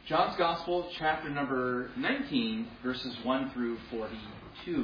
John's Gospel, chapter number 19, verses 1 through 42.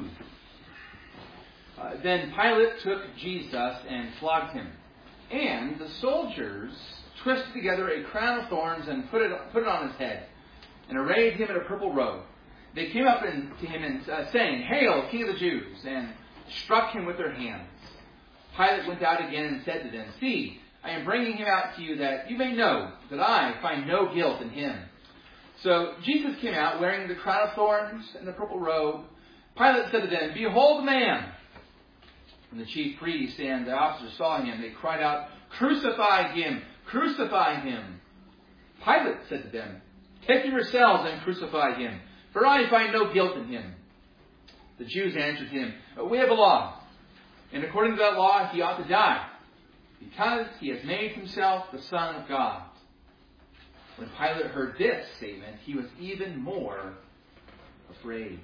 Then Pilate took Jesus and flogged him. And the soldiers twisted together a crown of thorns and put it on his head, and arrayed him in a purple robe. They came up to him and saying, "Hail, King of the Jews!" and struck him with their hands. Pilate went out again and said to them, "See, I am bringing him out to you that you may know that I find no guilt in him." So Jesus came out wearing the crown of thorns and the purple robe. Pilate said to them, "Behold the man!" When the chief priests and the officers saw him, they cried out, "Crucify him! Crucify him!" Pilate said to them, "Take him yourselves and crucify him, for I find no guilt in him." The Jews answered him, "We have a law, and according to that law he ought to die, because he has made himself the Son of God." When Pilate heard this statement, he was even more afraid.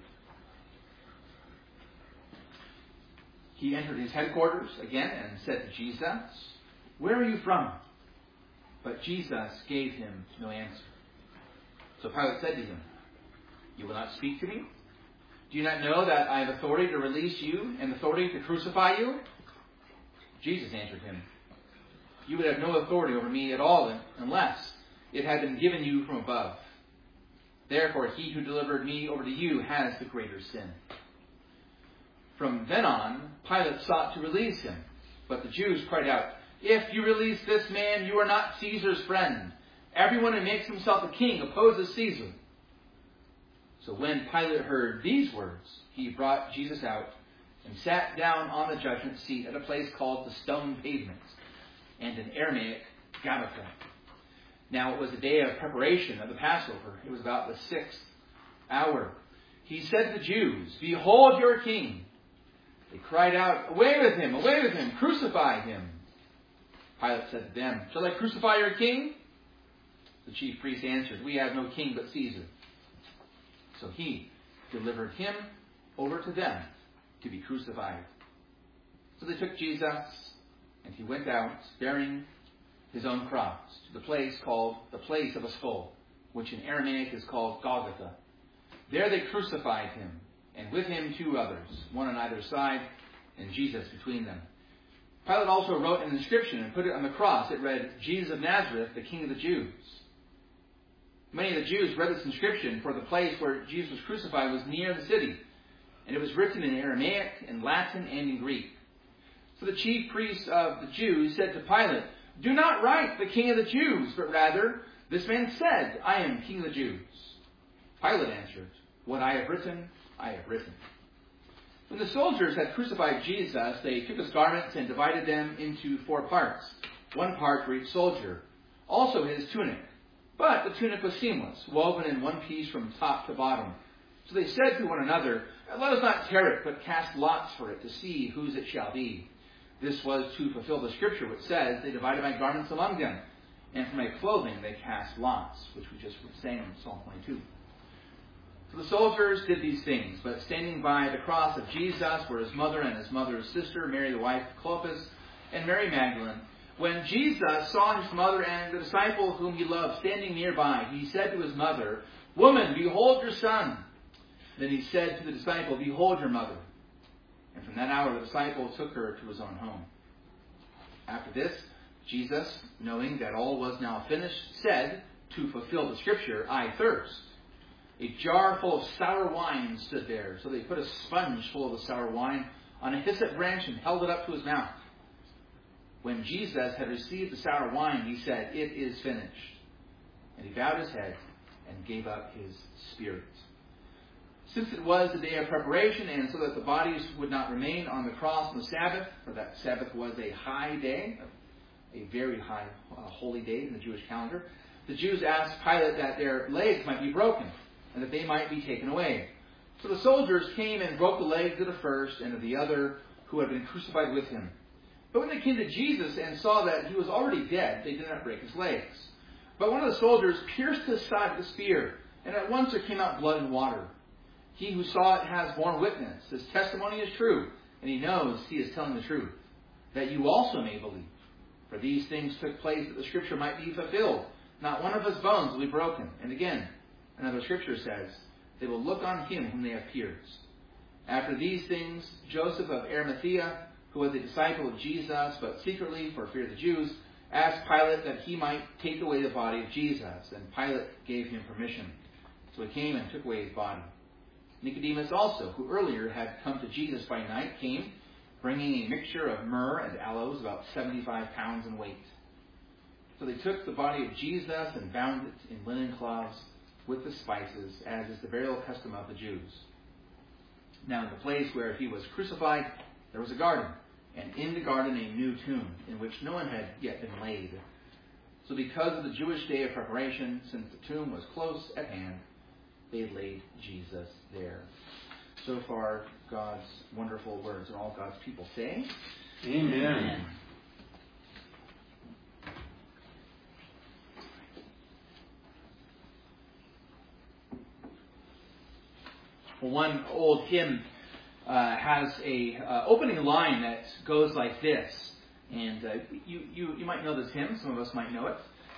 He entered his headquarters again and said to Jesus, "Where are you from?" But Jesus gave him no answer. So Pilate said to him, "You will not speak to me? Do you not know that I have authority to release you and authority to crucify you?" Jesus answered him, "You would have no authority over me at all unless it had been given you from above. Therefore, he who delivered me over to you has the greater sin." From then on, Pilate sought to release him. But the Jews cried out, "If you release this man, you are not Caesar's friend. Everyone who makes himself a king opposes Caesar." So when Pilate heard these words, he brought Jesus out and sat down on the judgment seat at a place called the Stone Pavement, and in Aramaic, Gabbatha. Now it was the day of preparation of the Passover. It was about the 6th hour. He said to the Jews, "Behold your king." They cried out, "Away with him, crucify him." Pilate said to them, "Shall I crucify your king?" The chief priests answered, "We have no king but Caesar." So he delivered him over to them to be crucified. So they took Jesus, and he went out bearing his own cross to the place called the Place of a Skull, which in Aramaic is called Golgotha. There they crucified him, and with him 2 others, one on either side, and Jesus between them. Pilate also wrote an inscription and put it on the cross. It read, "Jesus of Nazareth, the King of the Jews." Many of the Jews read this inscription, for the place where Jesus was crucified was near the city, and it was written in Aramaic, in Latin, and in Greek. So the chief priests of the Jews said to Pilate, "Do not write the King of the Jews, but rather, this man said, 'I am King of the Jews.'" Pilate answered, "What I have written, I have written." When the soldiers had crucified Jesus, they took his garments and divided them into 4 parts, 1 part for each soldier, also his tunic. But the tunic was seamless, woven in one piece from top to bottom. So they said to one another, "Let us not tear it, but cast lots for it to see whose it shall be." This was to fulfill the scripture which says, "They divided my garments among them, and for my clothing they cast lots," which we just sang in Psalm 22. So the soldiers did these things, but standing by the cross of Jesus were his mother and his mother's sister, Mary the wife of Clopas, and Mary Magdalene. When Jesus saw his mother and the disciple whom he loved standing nearby, he said to his mother, "Woman, behold your son." Then he said to the disciple, "Behold your mother." And from that hour the disciple took her to his own home. After this, Jesus, knowing that all was now finished, said, to fulfill the scripture, "I thirst." A jar full of sour wine stood there, so they put a sponge full of the sour wine on a hyssop branch and held it up to his mouth. When Jesus had received the sour wine, he said, "It is finished." And he bowed his head and gave up his spirit. Since it was the day of preparation, and so that the bodies would not remain on the cross on the Sabbath, for that Sabbath was a high day, a very high holy day in the Jewish calendar, the Jews asked Pilate that their legs might be broken, and that they might be taken away. So the soldiers came and broke the legs of the first and of the other who had been crucified with him. But when they came to Jesus and saw that he was already dead, they did not break his legs. But one of the soldiers pierced his side with a spear, and at once there came out blood and water. He who saw it has borne witness. His testimony is true, and he knows he is telling the truth, that you also may believe. For these things took place that the scripture might be fulfilled. Not one of his bones will be broken. And again, another scripture says, they will look on him whom they have pierced. After these things, Joseph of Arimathea, who was a disciple of Jesus, but secretly for fear of the Jews, asked Pilate that he might take away the body of Jesus. And Pilate gave him permission. So he came and took away his body. Nicodemus also, who earlier had come to Jesus by night, came, bringing a mixture of myrrh and aloes, about 75 pounds in weight. So they took the body of Jesus and bound it in linen cloths with the spices, as is the burial custom of the Jews. Now in the place where he was crucified, there was a garden, and in the garden a new tomb, in which no one had yet been laid. So because of the Jewish day of preparation, since the tomb was close at hand, they laid Jesus there. So far, God's wonderful words. And all God's people say, Amen. Well, one old hymn has a opening line that goes like this. And you might know this hymn. Some of us might know it.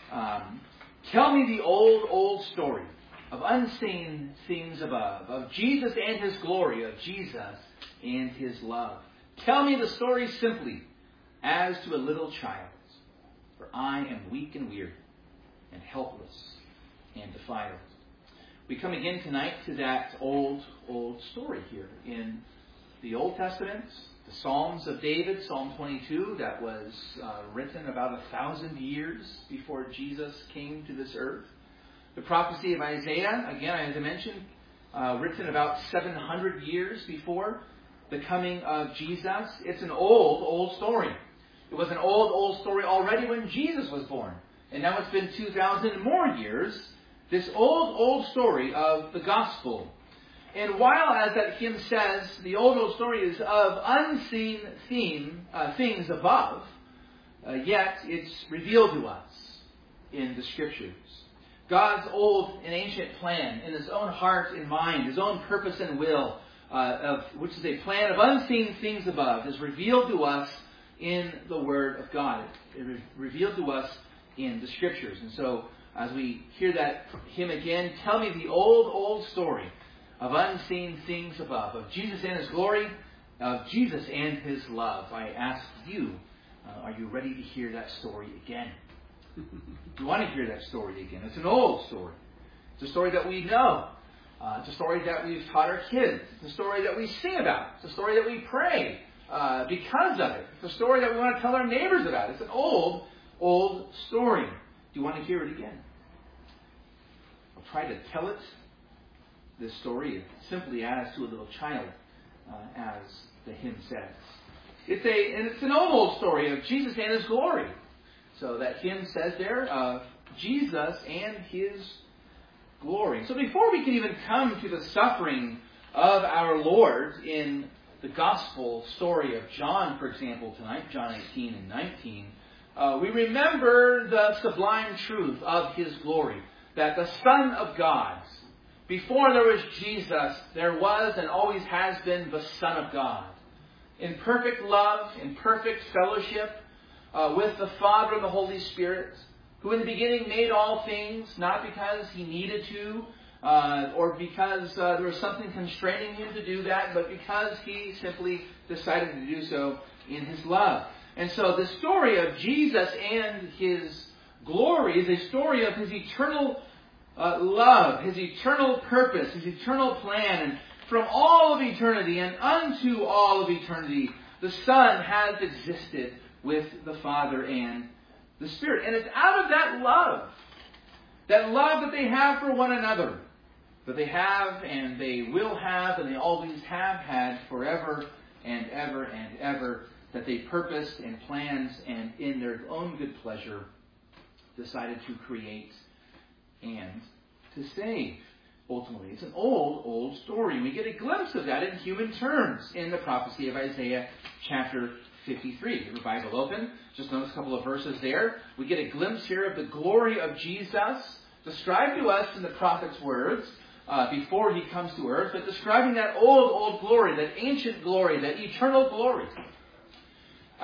Tell me the old, old story of unseen things above, of Jesus and his glory, of Jesus and his love. Tell me the story simply, as to a little child's, for I am weak and weary, and helpless and defiled. We come again tonight to that old, old story here in the Old Testament, the Psalms of David, Psalm 22, that was written about 1,000 years before Jesus came to this earth. The prophecy of Isaiah, again, as I mentioned, written about 700 years before the coming of Jesus. It's an old, old story. It was an old, old story already when Jesus was born. And now it's been 2,000 more years, this old, old story of the gospel. And while, as that hymn says, the old, old story is of unseen things above, yet it's revealed to us in the Scriptures. God's old and ancient plan in his own heart and mind, his own purpose and will, which is a plan of unseen things above, is revealed to us in the Word of God. It is revealed to us in the Scriptures. And so, as we hear that hymn again, tell me the old, old story of unseen things above, of Jesus and his glory, of Jesus and his love. I ask you, are you ready to hear that story again? You want to hear that story again. It's an old story. It's a story that we know. It's a story that we've taught our kids. It's a story that we sing about. It's a story that we pray because of it. It's a story that we want to tell our neighbors about. It's an old, old story. Do you want to hear it again? I'll try to tell it, this story, simply as to a little child, as the hymn says. It's an old story of Jesus and his glory. So that hymn says there, of Jesus and his glory. So before we can even come to the suffering of our Lord in the gospel story of John, for example, tonight, John 18 and 19, we remember the sublime truth of his glory, that the Son of God, before there was Jesus, there was and always has been the Son of God. In perfect love, in perfect fellowship, with the Father and the Holy Spirit, who in the beginning made all things, not because he needed to, or because there was something constraining him to do that, but because he simply decided to do so in his love. And so the story of Jesus and his glory is a story of his eternal love, his eternal purpose, his eternal plan. And from all of eternity and unto all of eternity, the Son has existed with the Father and the Spirit. And it's out of that love that they have for one another, that they have and they will have and they always have had forever and ever, that they purposed and planned and in their own good pleasure decided to create and to save. Ultimately, it's an old, old story. We get a glimpse of that in human terms in the prophecy of Isaiah chapter 53. Have your Bible open. Just notice a couple of verses there. We get a glimpse here of the glory of Jesus, described to us in the prophet's words before he comes to earth, but describing that old, old glory, that ancient glory, that eternal glory.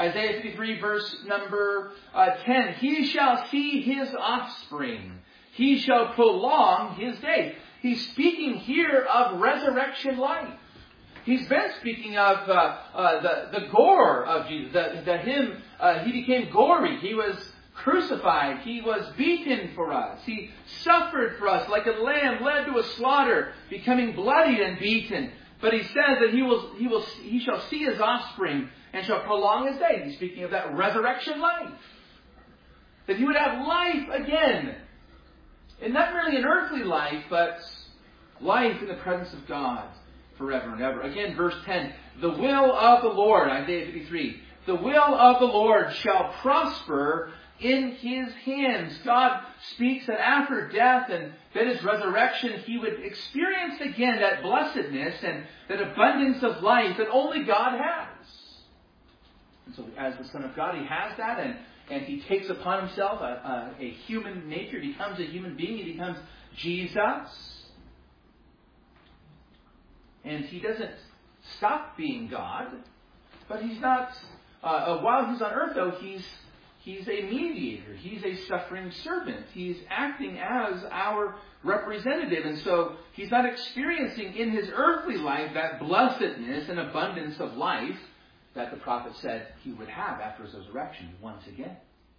Isaiah 53 verse number 10. He shall see his offspring. He shall prolong his days. He's speaking here of resurrection life. He's been speaking of the gore of Jesus. He became gory. He was crucified. He was beaten for us. He suffered for us like a lamb led to a slaughter, becoming bloodied and beaten. But he says that he shall see his offspring and shall prolong his days. He's speaking of that resurrection life. That he would have life again. And not merely an earthly life, but life in the presence of God forever and ever. Again, verse 10. The will of the Lord, Isaiah 53. The will of the Lord shall prosper in his hands. God speaks that after death and then his resurrection, he would experience again that blessedness and that abundance of life that only God has. And so as the Son of God, he has that, and he takes upon himself a human nature. He becomes a human being. He becomes Jesus. And he doesn't stop being God, but he's not, while he's on earth though, he's a mediator. He's a suffering servant. He's acting as our representative. And so he's not experiencing in his earthly life that blessedness and abundance of life that the prophet said he would have after his resurrection once again.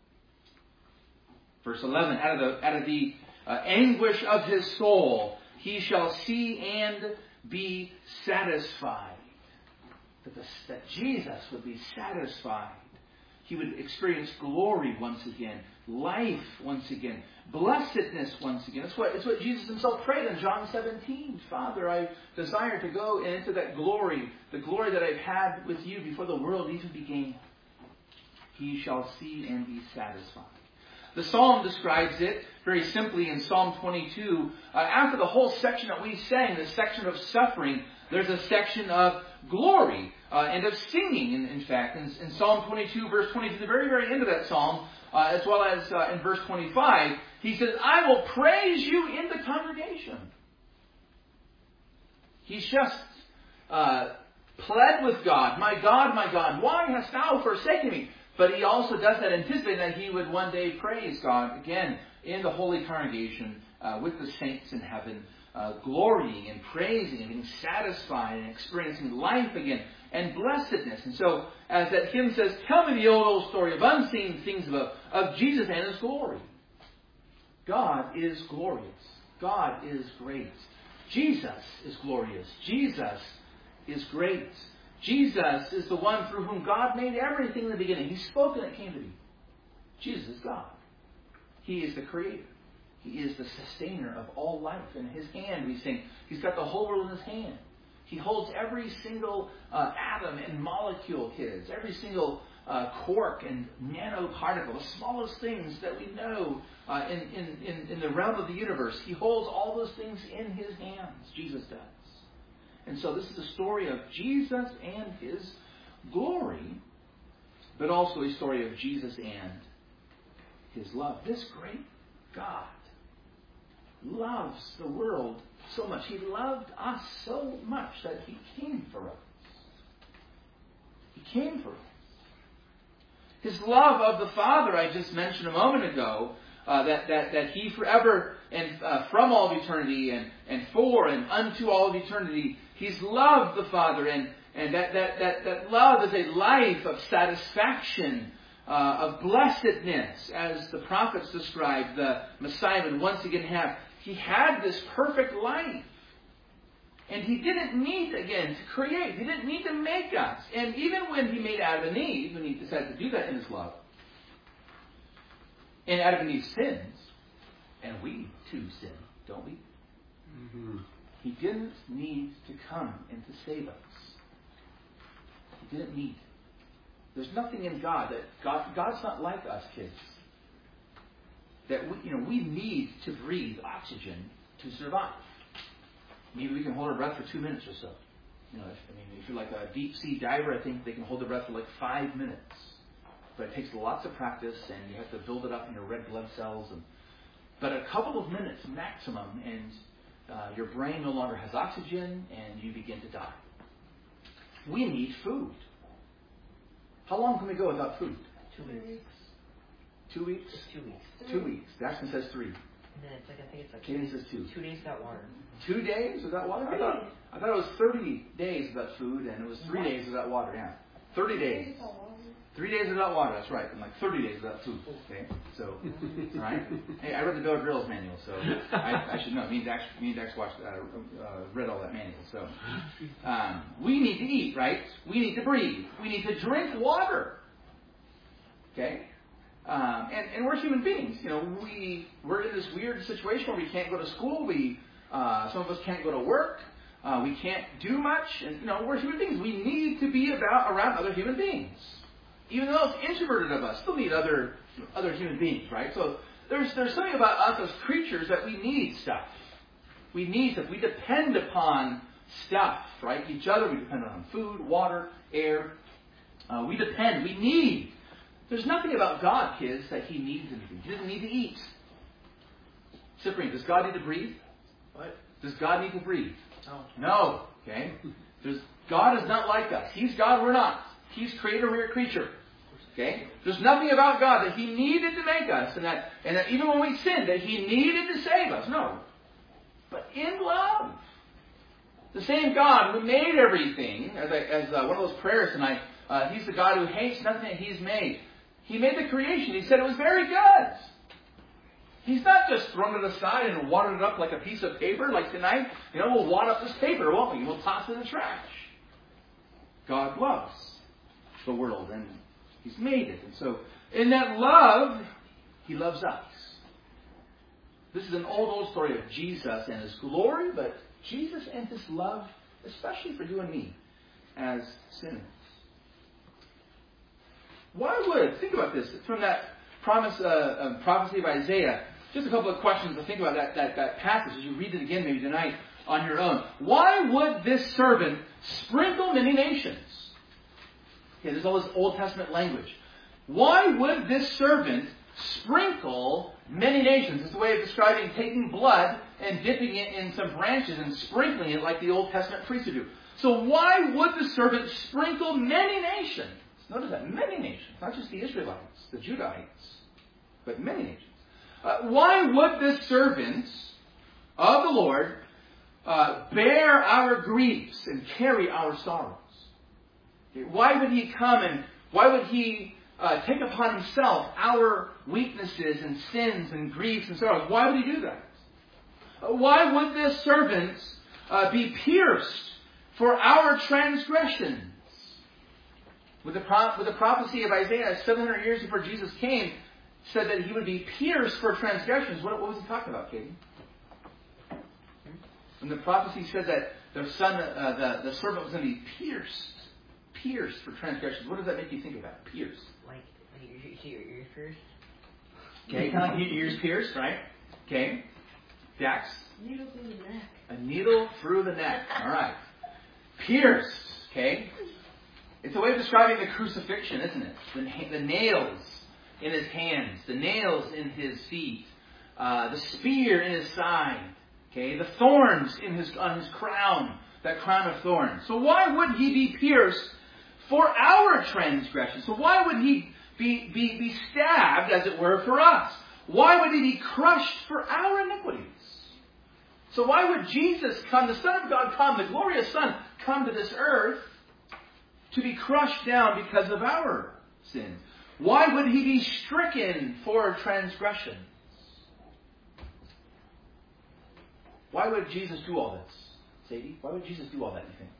Verse 11, out of the anguish of his soul, he shall see and be satisfied. That Jesus would be satisfied. He would experience glory once again, life once again, blessedness once again. It's what Jesus himself prayed in John 17. Father, I desire to go into that glory, the glory that I've had with you before the world even began. He shall see and be satisfied. The psalm describes it very simply in Psalm 22. After the whole section that we sang, the section of suffering, there's a section of glory and of singing, in fact. In Psalm 22, verse 22, the very, very end of that psalm, as well as in verse 25, he says, I will praise you in the congregation. He's just pled with God, my God, why hast thou forsaken me? But he also does that anticipating that he would one day praise God again in the holy congregation with the saints in heaven, glorying and praising and being satisfied and experiencing life again and blessedness. And so, as that hymn says, tell me the old story of unseen things of Jesus and his glory. God is glorious. God is great. Jesus is glorious. Jesus is great. Jesus is the one through whom God made everything in the beginning. He spoke and it came to be. Jesus is God. He is the creator. He is the sustainer of all life. In his hand, we sing, he's got the whole world in his hand. He holds every single atom and molecule his, every single quark and nanoparticle, the smallest things that we know in the realm of the universe. He holds all those things in his hands. Jesus does. And so this is a story of Jesus and his glory, but also a story of Jesus and his love. This great God loves the world so much. He loved us so much that he came for us. He came for us. His love of the Father, I just mentioned a moment ago, that he forever and from all of eternity and for and unto all of eternity, he's loved the Father, and that love is a life of satisfaction, of blessedness, as the prophets described the Messiah would once again have. He had this perfect life. And he didn't need, again, to create. He didn't need to make us. And even when he made Adam and Eve, when he decided to do that in his love, and Adam and Eve sins, and we too sin, don't we? Mm-hmm. He didn't need to come and to save us. He didn't need. There's nothing in God God's not like us kids. That we need to breathe oxygen to survive. Maybe we can hold our breath for 2 minutes or so. If you're like a deep sea diver, I think they can hold their breath for like 5 minutes. But it takes lots of practice, and you have to build it up in your red blood cells. But a couple of minutes maximum, and your brain no longer has oxygen, and you begin to die. We need food. How long can we go without food? 2 weeks. 2 weeks? Just 2 weeks. 2 weeks. Jackson says 3. And then it's like, I think it's like Katie says 2. 2 days without water. 2 days without water? I thought it was 30 days without food, and it was 3 days without water. Yeah, 30 days. 3 days without water. That's right. And like 30 days without food. Okay, so all right. Hey, I read the Bear Grylls manual, so I should know. Me and Dax watched, read all that manual. So we need to eat, right? We need to breathe. We need to drink water. Okay. And we're human beings. You know, we're in this weird situation where we can't go to school. Some of us can't go to work. We can't do much. And, you know, we're human beings. We need to be around other human beings. Even though it's introverted of us, still need other human beings, right? So there's something about us as creatures that we need stuff. We need stuff. We depend upon stuff, right? Each other. We depend on food, water, air. We need. There's nothing about God, kids, that He needs anything. He doesn't need to eat. Cyprian, does God need to breathe? What? Does God need to breathe? No. No. Okay? God is not like us. He's God, we're not. He's creator, we're a creature. Okay? There's nothing about God that He needed to make us, and that even when we sinned, that He needed to save us. No. But in love. The same God who made everything, as one of those prayers tonight, He's the God who hates nothing that He's made. He made the creation. He said it was very good. He's not just thrown it aside and wadded it up like a piece of paper, like tonight. You know, we'll wad up this paper, won't we? We'll toss it in the trash. God loves the world, and He's made it. And so, in that love, He loves us. This is an old story of Jesus and His glory, but Jesus and His love, especially for you and me, as sinners. Think about this, from that prophecy of Isaiah, just a couple of questions to think about that passage as you read it again maybe tonight on your own. Why would this servant sprinkle many nations? Okay, there's all this Old Testament language. Why would this servant sprinkle many nations? It's a way of describing taking blood and dipping it in some branches and sprinkling it like the Old Testament priests would do. So why would the servant sprinkle many nations? Notice that, many nations, not just the Israelites, the Judahites, but many nations. Why would this servant of the Lord bear our griefs and carry our sorrows? Okay, why would He come and why would He take upon Himself our weaknesses and sins and griefs and sorrows? Why would He do that? Why would this servant be pierced for our transgressions? With the prophecy of Isaiah 700 years before Jesus came, said that He would be pierced for transgressions. What was He talking about, Katie? When the prophecy said that the servant was going to be pierced for transgressions, what does that make you think about? Pierced. Like your ears pierced? Okay, kind of like your ears pierced, right? Okay. Dax? Needle through the neck. A needle through the neck. All right. Pierced. Okay. It's a way of describing the crucifixion, isn't it? The nails in His hands, the nails in His feet, the spear in His side, okay, the thorns on His crown, that crown of thorns. So why would He be pierced for our transgressions? So why would He be stabbed, as it were, for us? Why would He be crushed for our iniquities? So why would Jesus come, the Son of God come, the glorious Son, come to this earth to be crushed down because of our sins? Why would He be stricken for transgressions? Why would Jesus do all this? Sadie, why would Jesus do all that, you think?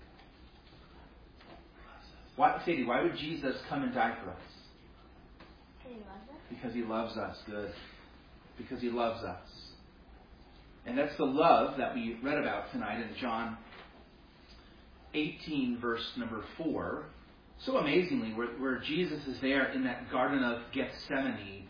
Sadie, why would Jesus come and die for us? Because He loves us. Good. Because He loves us. And that's the love that we read about tonight in John 18, verse number 4. So amazingly, where Jesus is there in that Garden of Gethsemane.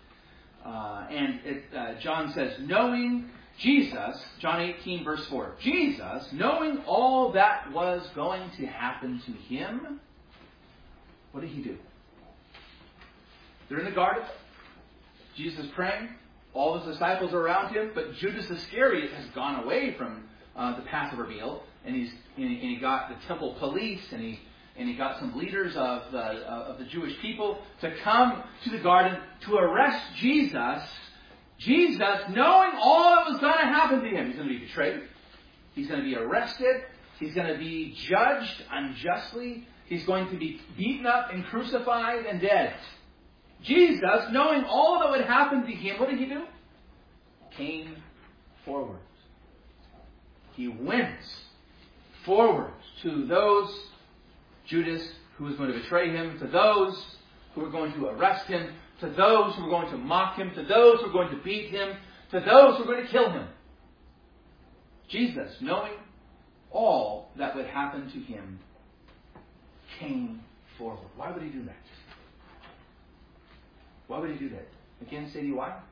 John says, knowing Jesus, John 18, verse 4, Jesus, knowing all that was going to happen to Him, what did He do? They're in the garden. Jesus is praying. All His disciples are around Him, but Judas Iscariot has gone away from the Passover meal, and he got the temple police, and and he got some leaders of the Jewish people to come to the garden to arrest Jesus. Jesus, knowing all that was going to happen to him, he's going to be betrayed. He's going to be arrested. He's going to be judged unjustly. He's going to be beaten up and crucified and dead. Jesus, knowing all that would happen to him, what did he do? Came forward. He went forward to those, Judas, who was going to betray him, to those who were going to arrest him, to those who were going to mock him, to those who were going to beat him, to those who were going to kill him. Jesus, knowing all that would happen to him, came forward. Why would he do that? Why would he do that? Again, say to you why?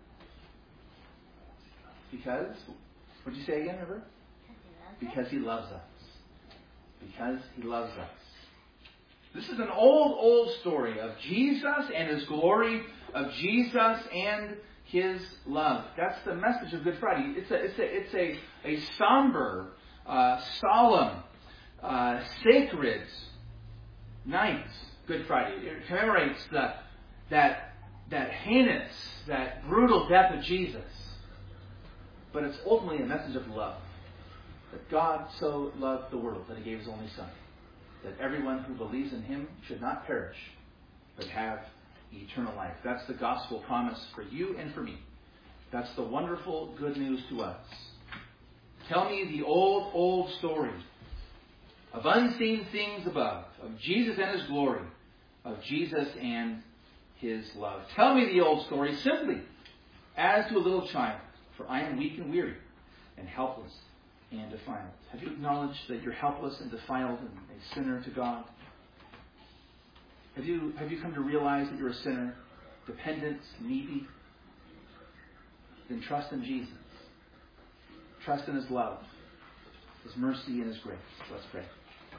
Because, what did you say again, River? Because he loves us. Because he loves us. This is an old story of Jesus and his glory, of Jesus and his love. That's the message of Good Friday. It's a somber, solemn, sacred night, Good Friday. It commemorates that heinous, that brutal death of Jesus. But it's ultimately a message of love. That God so loved the world that he gave his only Son. That everyone who believes in him should not perish, but have eternal life. That's the gospel promise for you and for me. That's the wonderful good news to us. Tell me the old story of unseen things above, of Jesus and his glory, of Jesus and his love. Tell me the old story simply as to a little child, for I am weak and weary and helpless and defiled. Have you acknowledged that you're helpless and defiled and a sinner to God? Have you come to realize that you're a sinner, dependent, needy? Then trust in Jesus. Trust in his love, his mercy, and his grace. Let's pray.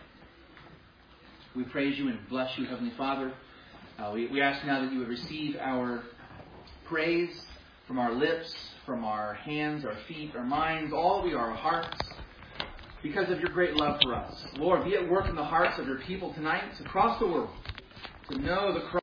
We praise you and bless you, Heavenly Father. We ask now that you would receive our praise from our lips, from our hands, our feet, our minds, all we are, our hearts, because of your great love for us. Lord, be at work in the hearts of your people tonight across the world to know the cross.